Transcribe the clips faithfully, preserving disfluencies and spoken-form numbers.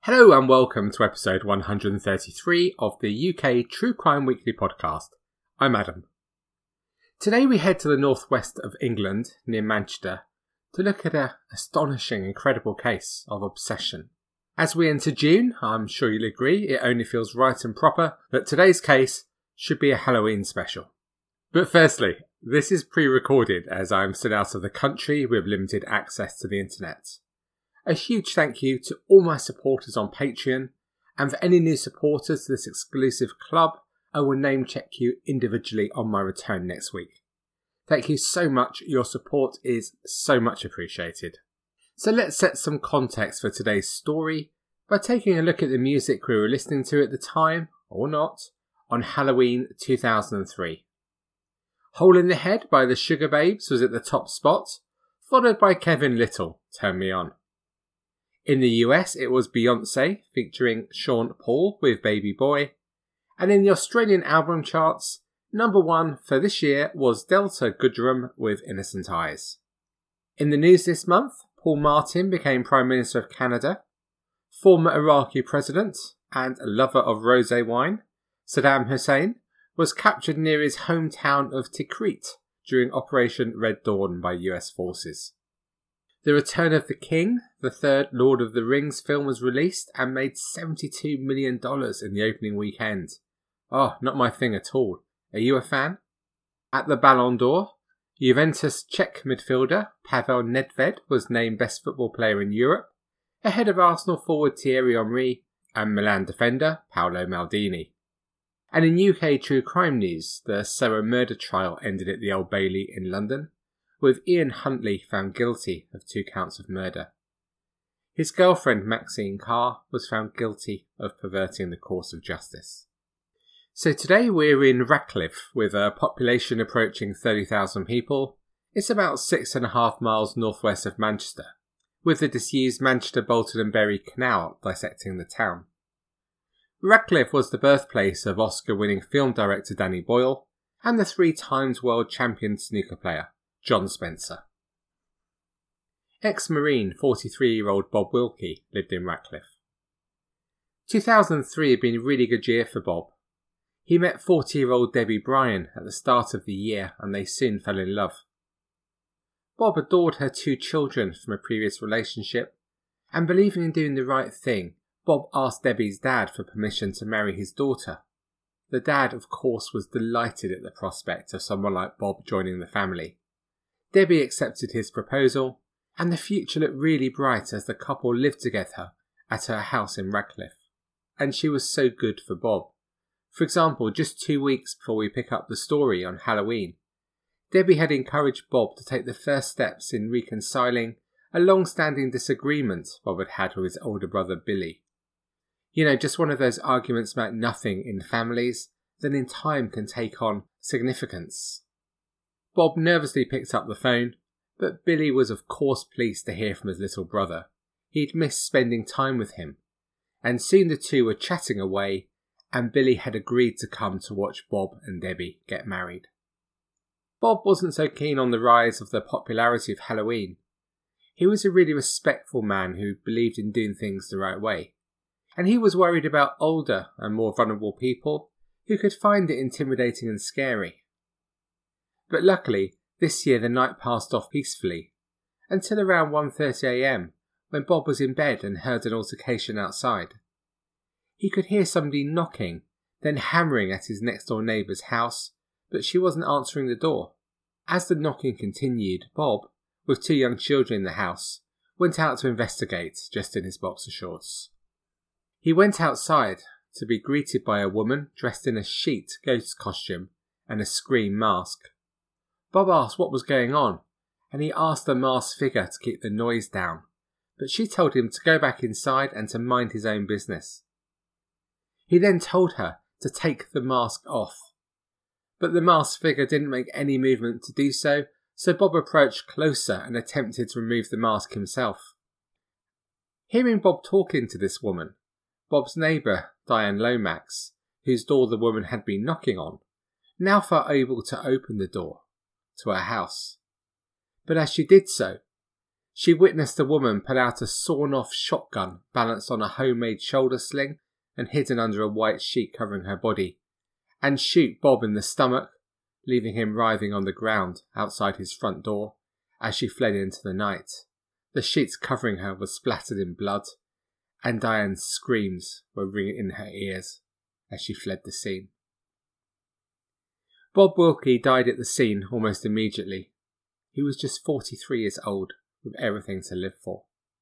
Hello and welcome to episode one hundred thirty-three of the U K True Crime Weekly podcast. I'm Adam. Today we head to the northwest of England, near Manchester, to look at an astonishing, incredible case of obsession. As we enter June, I'm sure you'll agree, it only feels right and proper that today's case should be a Halloween special. But firstly, this is pre-recorded as I'm still out of the country with limited access to the internet. A huge thank you to all my supporters on Patreon, and for any new supporters to this exclusive club, I will name check you individually on my return next week. Thank you so much, your support is so much appreciated. So let's set some context for today's story by taking a look at the music we were listening to at the time, or not, on Halloween two thousand three. Hole in the Head by the Sugar Babes was at the top spot, followed by Kevin Lyttle, Turn Me On. In the U S, it was Beyoncé featuring Sean Paul with Baby Boy, and in the Australian album charts, number one for this year was Delta Goodrem with Innocent Eyes. In the news this month, Paul Martin became Prime Minister of Canada. Former Iraqi president and a lover of rosé wine, Saddam Hussein, was captured near his hometown of Tikrit during Operation Red Dawn by U S forces. The Return of the King, the third Lord of the Rings film, was released and made seventy-two million dollars in the opening weekend. Oh, not my thing at all. Are you a fan? At the Ballon d'Or, Juventus Czech midfielder Pavel Nedved was named Best Football Player in Europe, ahead of Arsenal forward Thierry Henry and Milan defender Paolo Maldini. And in U K true crime news, the Soho murder trial ended at the Old Bailey in London, with Ian Huntley found guilty of two counts of murder. His girlfriend Maxine Carr was found guilty of perverting the course of justice. So today we're in Ratcliffe, with a population approaching thirty thousand people. It's about six and a half miles northwest of Manchester, with the disused Manchester Bolton and Bury Canal dissecting the town. Ratcliffe was the birthplace of Oscar-winning film director Danny Boyle and the three times world champion snooker player John Spencer. Ex-Marine forty-three-year-old Bob Wilkie lived in Ratcliffe. two thousand three had been a really good year for Bob. He met forty-year-old Debbie Bryan at the start of the year and they soon fell in love. Bob adored her two children from a previous relationship, and believing in doing the right thing, Bob asked Debbie's dad for permission to marry his daughter. The dad, of course, was delighted at the prospect of someone like Bob joining the family. Debbie accepted his proposal, and the future looked really bright as the couple lived together at her house in Ratcliffe. And she was so good for Bob. For example, just two weeks before we pick up the story on Halloween, Debbie had encouraged Bob to take the first steps in reconciling a long-standing disagreement Bob had had with his older brother Billy. You know, just one of those arguments about nothing in families that in time can take on significance. Bob nervously picked up the phone, but Billy was of course pleased to hear from his little brother. He'd missed spending time with him, and soon the two were chatting away, and Billy had agreed to come to watch Bob and Debbie get married. Bob wasn't so keen on the rise of the popularity of Halloween. He was a really respectful man who believed in doing things the right way, and he was worried about older and more vulnerable people who could find it intimidating and scary. But luckily, this year the night passed off peacefully, until around one thirty a m when Bob was in bed and heard an altercation outside. He could hear somebody knocking, then hammering at his next door neighbour's house, but she wasn't answering the door. As the knocking continued, Bob, with two young children in the house, went out to investigate, just in his boxer shorts. He went outside to be greeted by a woman dressed in a sheet ghost costume and a scream mask. Bob asked what was going on, and he asked the masked figure to keep the noise down, but she told him to go back inside and to mind his own business. He then told her to take the mask off, but the masked figure didn't make any movement to do so, so Bob approached closer and attempted to remove the mask himself. Hearing Bob talking to this woman, Bob's neighbour, Diane Lomax, whose door the woman had been knocking on, now felt able to open the door to her house. But as she did so, She witnessed a woman pull out a sawn-off shotgun balanced on a homemade shoulder sling and hidden under a white sheet covering her body, and shoot Bob in the stomach, leaving him writhing on the ground outside his front door as she fled into the night. The sheets covering her were splattered in blood, and Diane's screams were ringing in her ears as she fled the scene. Bob Wilkie died at the scene almost immediately. He was just forty-three years old, with everything to live for.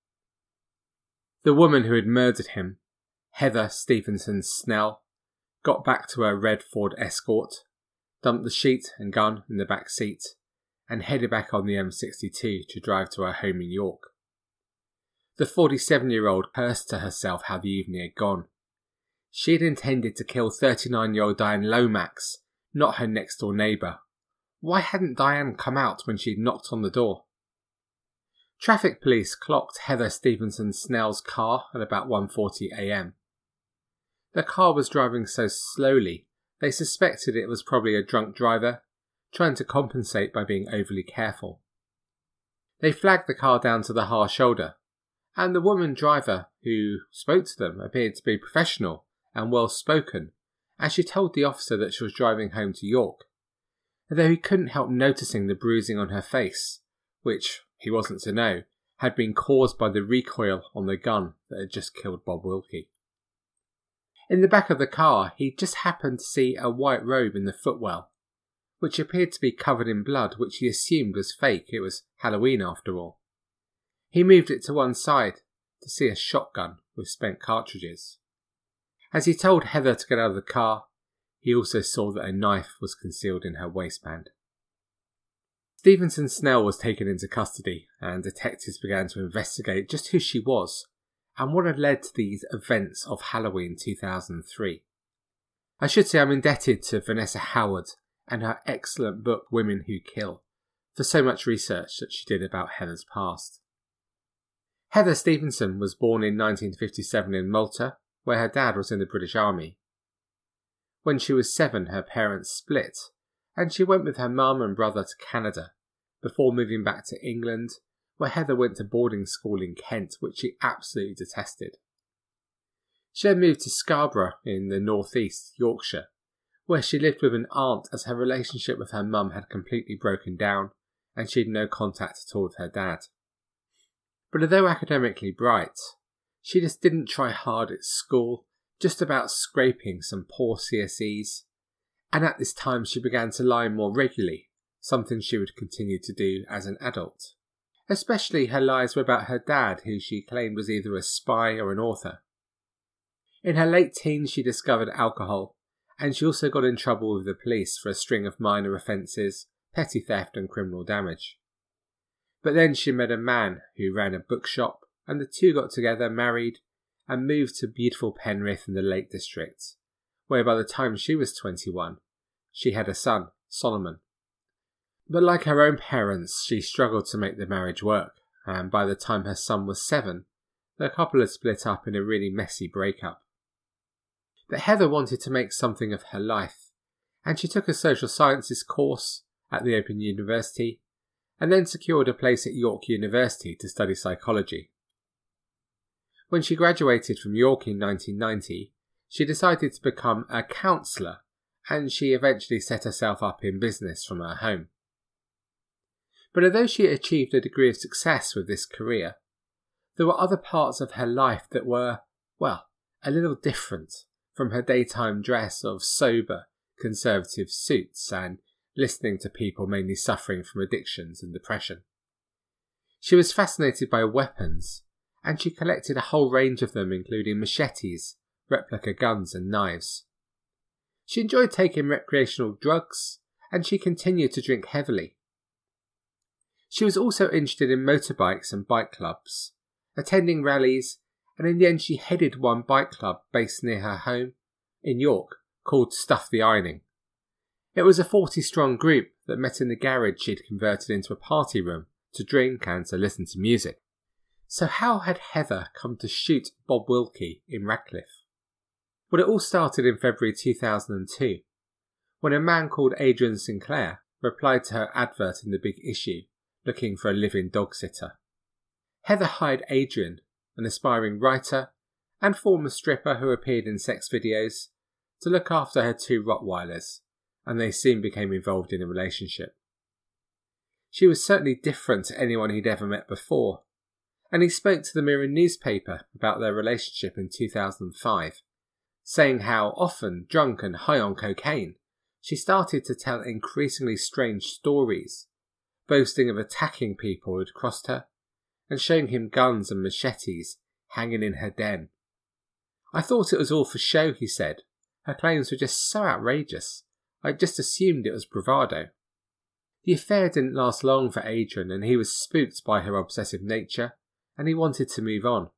The woman who had murdered him, Heather Stevenson Snell, got back to her red Ford Escort, dumped the sheet and gun in the back seat, and headed back on the M sixty-two to drive to her home in York. The forty-seven-year-old cursed to herself how the evening had gone. She had intended to kill thirty-nine-year-old Diane Lomax, not her next-door neighbour. Why hadn't Diane come out when she'd knocked on the door? Traffic police clocked Heather Stevenson Snell's car at about one forty a m. The car was driving so slowly, they suspected it was probably a drunk driver, trying to compensate by being overly careful. They flagged the car down to the Har shoulder, and the woman driver who spoke to them appeared to be professional and well-spoken, as she told the officer that she was driving home to York, though he couldn't help noticing the bruising on her face, which, he wasn't to know, had been caused by the recoil on the gun that had just killed Bob Wilkie. In the back of the car, he just happened to see a white robe in the footwell, which appeared to be covered in blood, which he assumed was fake. It was Halloween after all. He moved it to one side to see a shotgun with spent cartridges. As he told Heather to get out of the car, he also saw that a knife was concealed in her waistband. Stevenson Snell was taken into custody, and detectives began to investigate just who she was and what had led to these events of Halloween two thousand three. I should say I'm indebted to Vanessa Howard and her excellent book Women Who Kill for so much research that she did about Heather's past. Heather Stevenson was born in nineteen fifty-seven in Malta, where her dad was in the British Army. When she was seven, her parents split, and she went with her mum and brother to Canada, before moving back to England, where Heather went to boarding school in Kent, which she absolutely detested. She then moved to Scarborough in the northeast, Yorkshire, where she lived with an aunt as her relationship with her mum had completely broken down, and she had no contact at all with her dad. But although academically bright, she just didn't try hard at school, just about scraping some poor C S Es, and at this time she began to lie more regularly, something she would continue to do as an adult. Especially her lies were about her dad, who she claimed was either a spy or an author. In her late teens she discovered alcohol, and she also got in trouble with the police for a string of minor offences, petty theft and criminal damage. But then she met a man who ran a bookshop, and the two got together, married, and moved to beautiful Penrith in the Lake District, where by the time she was twenty-one, she had a son, Solomon. But like her own parents, she struggled to make the marriage work, and by the time her son was seven, the couple had split up in a really messy breakup. But Heather wanted to make something of her life, and she took a social sciences course at the Open University, and then secured a place at York University to study psychology. When she graduated from York in nineteen ninety, she decided to become a counsellor, and she eventually set herself up in business from her home. But although she achieved a degree of success with this career, there were other parts of her life that were, well, a little different from her daytime dress of sober, conservative suits and listening to people mainly suffering from addictions and depression. She was fascinated by weapons, and she collected a whole range of them, including machetes, replica guns and knives. She enjoyed taking recreational drugs, and she continued to drink heavily. She was also interested in motorbikes and bike clubs, attending rallies, and in the end she headed one bike club based near her home in York called Stuff the Ironing. It was a forty-strong group that met in the garage she'd converted into a party room to drink and to listen to music. So how had Heather come to shoot Bob Wilkie in Radcliffe? Well, it all started in February two thousand two, when a man called Adrian Sinclair replied to her advert in the Big Issue, looking for a live-in dog sitter. Heather hired Adrian, an aspiring writer and former stripper who appeared in sex videos, to look after her two Rottweilers, and they soon became involved in a relationship. She was certainly different to anyone he'd ever met before, and he spoke to the Mirror newspaper about their relationship in two thousand five, saying how, often drunk and high on cocaine, she started to tell increasingly strange stories, boasting of attacking people who had crossed her, and showing him guns and machetes hanging in her den. "I thought it was all for show," he said. "Her claims were just so outrageous. I just assumed it was bravado." The affair didn't last long for Adrian, and he was spooked by her obsessive nature, and he wanted to move on.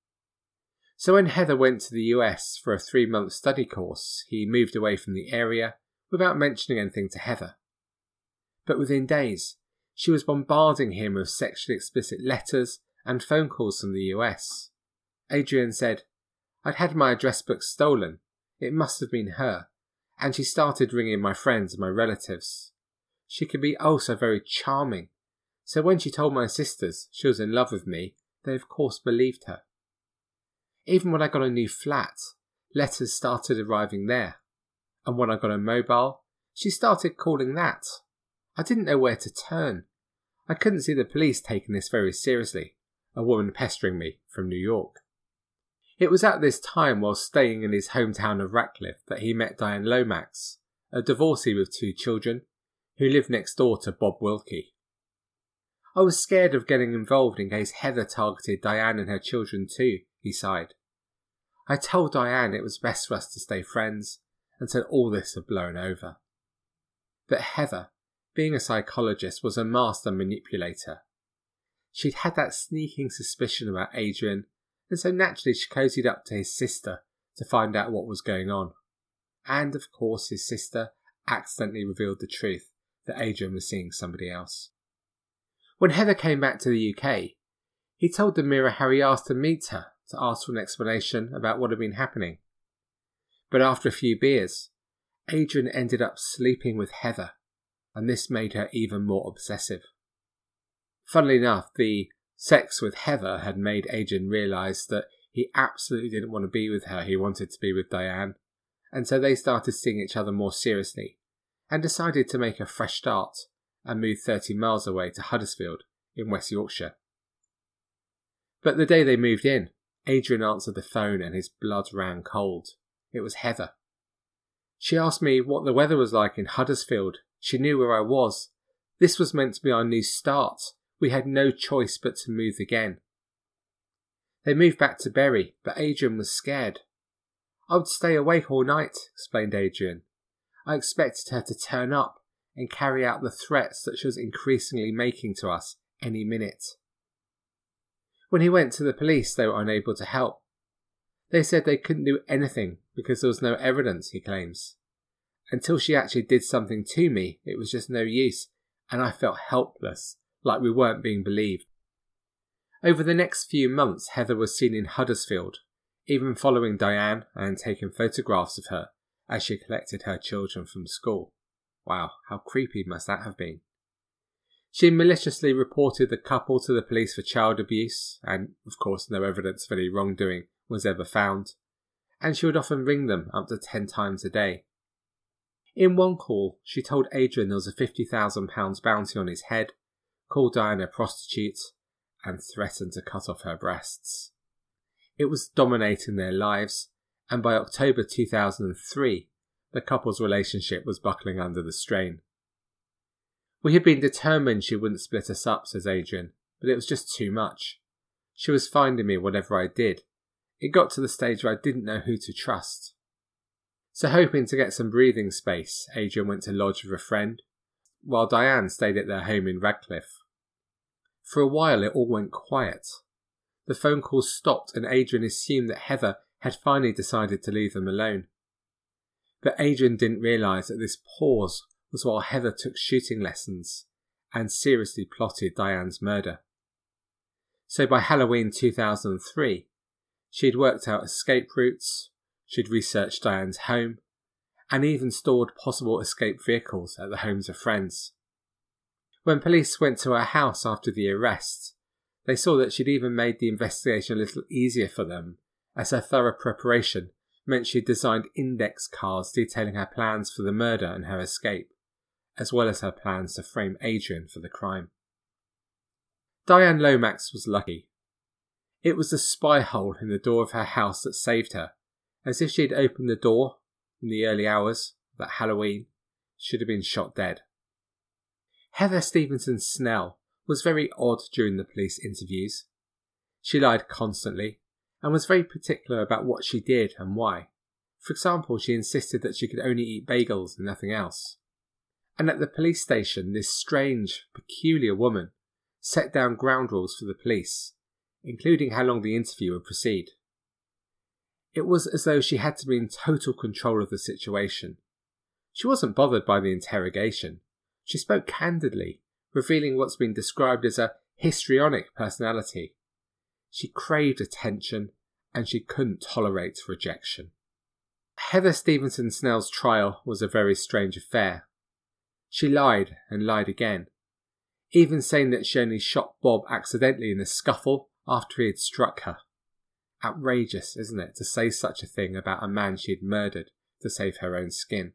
So when Heather went to the U S for a three-month study course, he moved away from the area without mentioning anything to Heather. But within days, she was bombarding him with sexually explicit letters and phone calls from the U S. Adrian said, "I'd had my address book stolen. It must have been her. And she started ringing my friends and my relatives. She could be oh so very charming. So when she told my sisters she was in love with me, they of course believed her. Even when I got a new flat, letters started arriving there. And when I got a mobile, she started calling that. I didn't know where to turn. I couldn't see the police taking this very seriously, a woman pestering me from New York." It was at this time, while staying in his hometown of Ratcliffe, that he met Diane Lomax, a divorcee with two children, who lived next door to Bob Wilkie. "I was scared of getting involved in case Heather targeted Diane and her children too," he sighed. "I told Diane it was best for us to stay friends until all this had blown over." But Heather, being a psychologist, was a master manipulator. She'd had that sneaking suspicion about Adrian, and so naturally she cozied up to his sister to find out what was going on. And of course his sister accidentally revealed the truth that Adrian was seeing somebody else. When Heather came back to the U K, he told the Mirror how he asked to meet her to ask for an explanation about what had been happening. But after a few beers, Adrian ended up sleeping with Heather, and this made her even more obsessive. Funnily enough, the sex with Heather had made Adrian realise that he absolutely didn't want to be with her, he wanted to be with Diane, and so they started seeing each other more seriously, and decided to make a fresh start and move thirty miles away to Huddersfield in West Yorkshire. But the day they moved in, Adrian answered the phone and his blood ran cold. It was Heather. She asked me what the weather was like in Huddersfield. She knew where I was. This was meant to be our new start. We had no choice but to move again. They moved back to Bury, but Adrian was scared. "I would stay awake all night," explained Adrian. "I expected her to turn up and carry out the threats that she was increasingly making to us any minute." When he went to the police, they were unable to help. They said they couldn't do anything because there was no evidence, he claims. "Until she actually did something to me, it was just no use, and I felt helpless, like we weren't being believed." Over the next few months, Heather was seen in Huddersfield, even following Diane and taking photographs of her as she collected her children from school. Wow, how creepy must that have been? She maliciously reported the couple to the police for child abuse, and of course no evidence of any wrongdoing was ever found, and she would often ring them up to ten times a day. In one call, she told Adrian there was a fifty thousand pounds bounty on his head, called Diane a prostitute, and threatened to cut off her breasts. It was dominating their lives, and by October two thousand three, the couple's relationship was buckling under the strain. "We had been determined she wouldn't split us up," says Adrian, "but it was just too much. She was finding me whatever I did. It got to the stage where I didn't know who to trust." So hoping to get some breathing space, Adrian went to lodge with a friend, while Diane stayed at their home in Radcliffe. For a while it all went quiet. The phone calls stopped and Adrian assumed that Heather had finally decided to leave them alone. But Adrian didn't realise that this pause was while Heather took shooting lessons and seriously plotted Diane's murder. So by Halloween two thousand three, she had worked out escape routes, she'd researched Diane's home, and even stored possible escape vehicles at the homes of friends. When police went to her house after the arrest, They saw that she'd even made the investigation a little easier for them, as her thorough preparation meant she'd designed index cards detailing her plans for the murder and her escape, as well as her plans to frame Adrian for the crime. Diane Lomax was lucky. It was the spy hole in the door of her house that saved her, as if she had opened the door in the early hours of that Halloween, she should have been shot dead. Heather Stevenson Snell was very odd during the police interviews. She lied constantly and was very particular about what she did and why. For example, she insisted that she could only eat bagels and nothing else. And at the police station, this strange, peculiar woman set down ground rules for the police, including how long the interview would proceed. It was as though she had to be in total control of the situation. She wasn't bothered by the interrogation. She spoke candidly, revealing what's been described as a histrionic personality. She craved attention, and she couldn't tolerate rejection. Heather Stevenson Snell's trial was a very strange affair. She lied and lied again, even saying that she only shot Bob accidentally in a scuffle after he had struck her. Outrageous, isn't it, to say such a thing about a man she had murdered to save her own skin.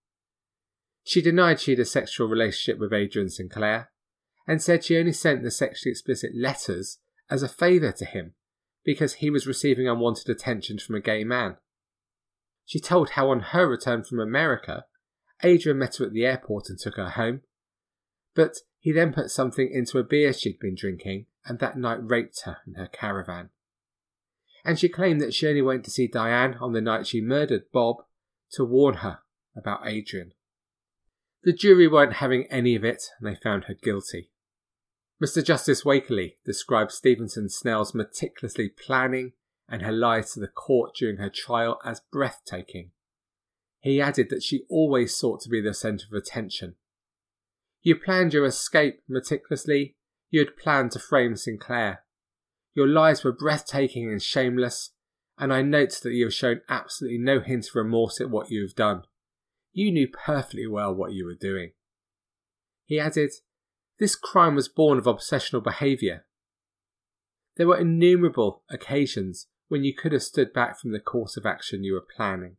She denied she had a sexual relationship with Adrian Sinclair, and said she only sent the sexually explicit letters as a favour to him because he was receiving unwanted attention from a gay man. She told how on her return from America, Adrian met her at the airport and took her home, but he then put something into a beer she'd been drinking and that night raped her in her caravan. And she claimed that she only went to see Diane on the night she murdered Bob to warn her about Adrian. The jury weren't having any of it and they found her guilty. Mister Justice Wakerley described Stevenson Snell's meticulously planning and her lies to the court during her trial as breathtaking. He added that she always sought to be the centre of attention. You planned your escape meticulously. You had planned to frame Sinclair. Your lies were breathtaking and shameless, and I note that you have shown absolutely no hint of remorse at what you have done. You knew perfectly well what you were doing. He added, this crime was born of obsessional behaviour. There were innumerable occasions when you could have stood back from the course of action you were planning.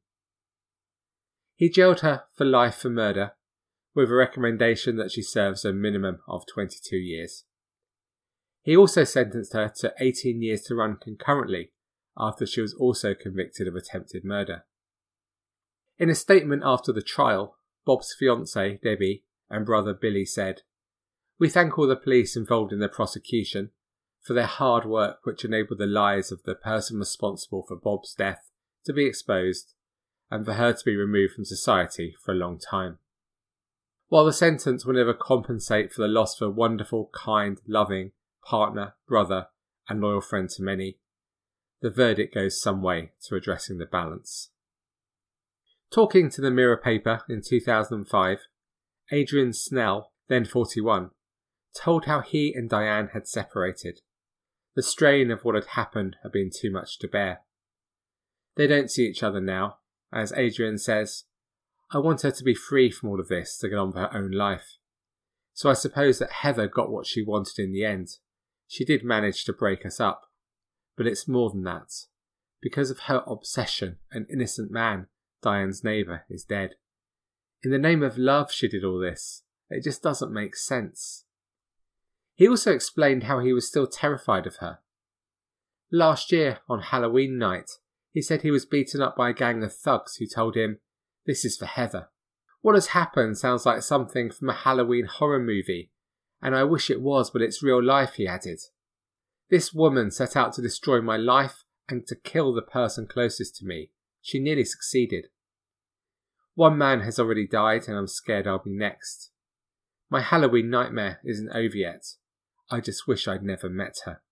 He jailed her for life for murder, with a recommendation that she serves a minimum of twenty-two years. He also sentenced her to eighteen years to run concurrently after she was also convicted of attempted murder. In a statement after the trial, Bob's fiancée, Debbie, and brother Billy said, "We thank all the police involved in the prosecution for their hard work which enabled the lies of the person responsible for Bob's death to be exposed and for her to be removed from society for a long time. While the sentence will never compensate for the loss of a wonderful, kind, loving partner, brother, and loyal friend to many, the verdict goes some way to addressing the balance." Talking to the Mirror paper in two thousand five, Adrian Snell, then forty-one, told how he and Diane had separated. The strain of what had happened had been too much to bear. They don't see each other now. As Adrian says, "I want her to be free from all of this to get on with her own life. So I suppose that Heather got what she wanted in the end. She did manage to break us up. But it's more than that. Because of her obsession, an innocent man, Diane's neighbour, is dead. In the name of love she did all this. It just doesn't make sense." He also explained how he was still terrified of her. Last year, on Halloween night, he said he was beaten up by a gang of thugs who told him, "This is for Heather. What has happened sounds like something from a Halloween horror movie, and I wish it was, but it's real life," he added. "This woman set out to destroy my life and to kill the person closest to me. She nearly succeeded. One man has already died and I'm scared I'll be next. My Halloween nightmare isn't over yet. I just wish I'd never met her.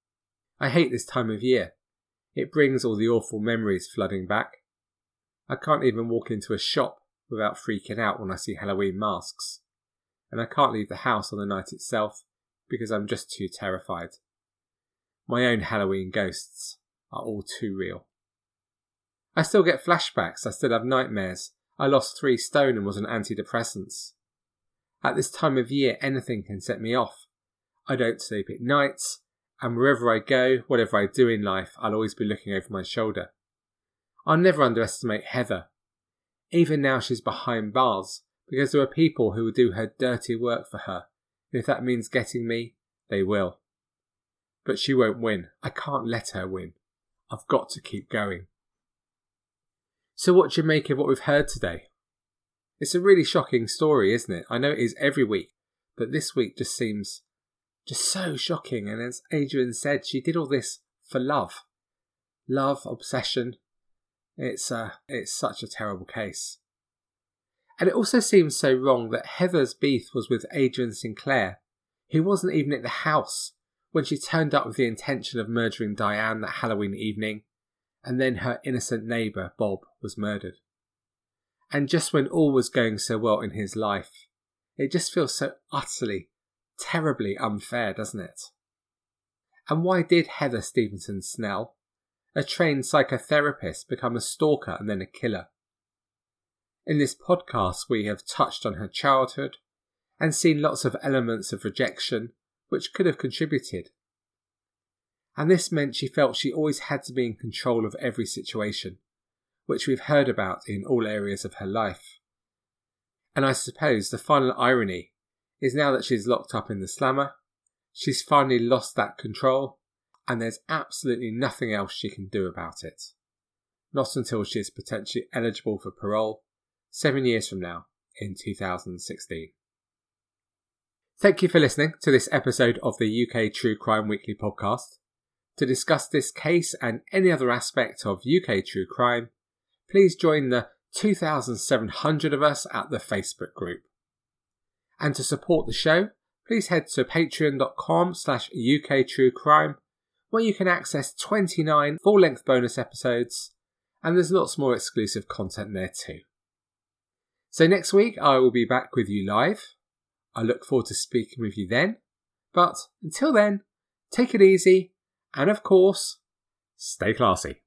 I hate this time of year. It brings all the awful memories flooding back. I can't even walk into a shop without freaking out when I see Halloween masks. And I can't leave the house on the night itself because I'm just too terrified. My own Halloween ghosts are all too real. I still get flashbacks, I still have nightmares. I lost three stone and was on antidepressants. At this time of year, anything can set me off. I don't sleep at nights, And wherever I go, whatever I do in life, I'll always be looking over my shoulder. I'll never underestimate Heather. Even now she's behind bars, because there are people who will do her dirty work for her. And if that means getting me, they will. But she won't win. I can't let her win. I've got to keep going. So what do you make of what we've heard today? It's a really shocking story, isn't it? I know it is every week, but this week just seems just so shocking. And as Adrian said, she did all this for love. Love, obsession. It's uh, it's such a terrible case. And it also seems so wrong that Heather's beef was with Adrian Sinclair, who wasn't even at the house when she turned up with the intention of murdering Diane that Halloween evening, and then her innocent neighbour, Bob, was murdered. And just when all was going so well in his life, it just feels so utterly, terribly unfair, doesn't it? And why did Heather Stevenson Snell, a trained psychotherapist, become a stalker and then a killer? In this podcast, we have touched on her childhood and seen lots of elements of rejection which could have contributed. And this meant she felt she always had to be in control of every situation, which we've heard about in all areas of her life. And I suppose the final irony is now that she's locked up in the slammer, she's finally lost that control, and there's absolutely nothing else she can do about it. Not until she is potentially eligible for parole seven years from now in two thousand sixteen. Thank you for listening to this episode of the U K True Crime Weekly podcast. To discuss this case and any other aspect of U K true crime, please join the two thousand seven hundred of us at the Facebook group. And to support the show, please head to patreon.com slash uktruecrime, where you can access twenty-nine full-length bonus episodes, and there's lots more exclusive content there too. So next week I will be back with you live. I look forward to speaking with you then. But until then, take it easy, and of course, stay classy.